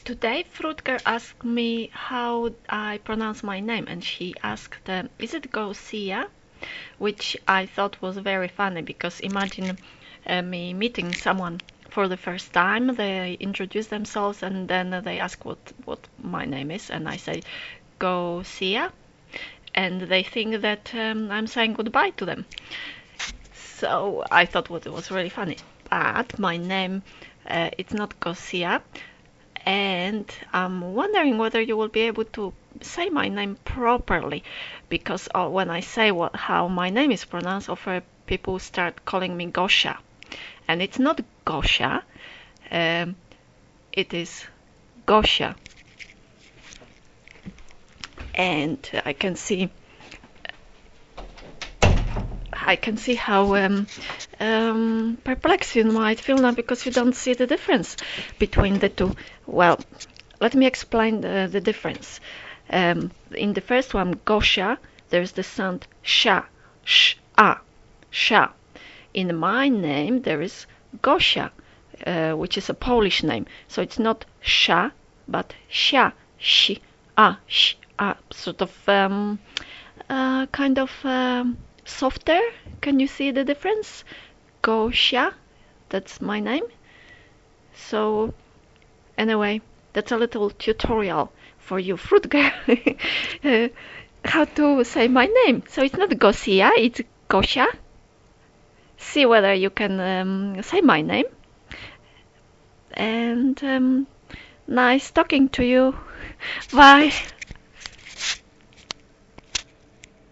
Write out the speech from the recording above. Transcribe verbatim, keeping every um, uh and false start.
Today, Fruit Girl asked me how I pronounce my name, and she asked, um, "Is it Gosia?" Which I thought was very funny because imagine uh, me meeting someone for the first time. They introduce themselves and then they ask what what my name is, and I say Gosia, and they think that um, I'm saying goodbye to them. So I thought what it was really funny. But my name, uh, it's not Gosia. And I'm wondering whether you will be able to say my name properly, because uh, when I say what how my name is pronounced, often people start calling me Gosha, and it's not Gosha, um, it is Gosha, and I can see I can see how um, um, perplexed you might feel now because you don't see the difference between the two. Well, let me explain the, the difference. Um, in the first one, Gosha, there's the sound sha, sh, a, sha. In my name, there is Gosia, uh, which is a Polish name. So it's not sha, but sha, shi, a, sh, a, sort of um, uh, kind of um, softer. Can you see the difference? Gosia, that's my name. So anyway, that's a little tutorial for you, Fruit Girl, uh, how to say my name. So it's not Gosia, it's Gosia. See whether you can um, say my name. And um, nice talking to you. Bye.